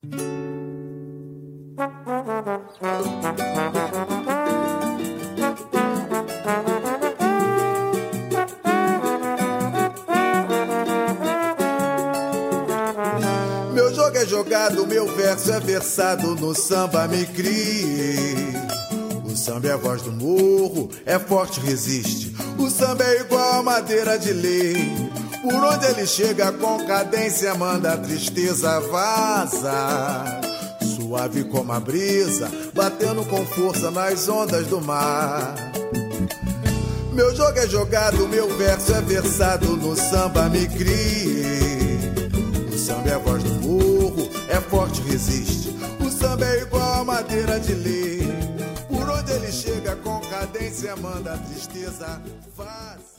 Meu jogo é jogado, meu verso é versado, no samba me criei. O samba é a voz do morro, é forte, resiste. O samba é igual a madeira de lei. Por onde ele chega com cadência, manda a tristeza vaza. Suave como a brisa, batendo com força nas ondas do mar. Meu jogo é jogado, meu verso é versado, no samba me criei. O samba é a voz do morro, é forte, resiste. O samba é igual a madeira de lei. Por onde ele chega com cadência, manda a tristeza vaza.